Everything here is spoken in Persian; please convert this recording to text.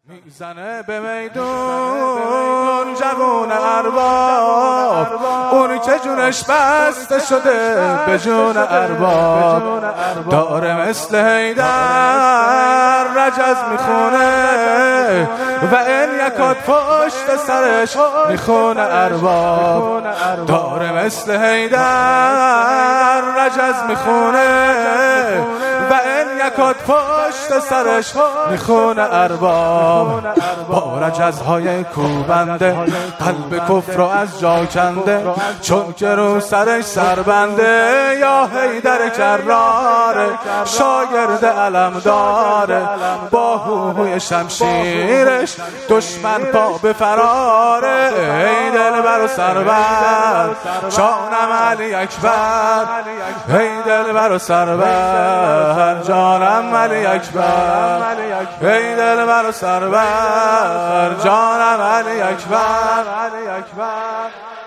میزنه به میدون جوون ارباب، اونی که جونش بسته شده به جون ارباب، داره مثل حیدر رجز میخونه و این یکات پشت سرش میخونه ارباب، داره مثل حیدر رجز میخونه و این یکات پشت سرش میخونه ارباب. با رجزهای کوبنده قلب کفر رو از جا کنده، چون که رو سرش سربنده. یا حیدر کراره شاگرد علم داره، با هوهوی شمشیرش دشمن پا به فراره. ای دلبر و سربر جانم علی اکبر، ای دلبر و سربر جانم علی اکبر، ای دلبر و سربر جانم علی اکبر.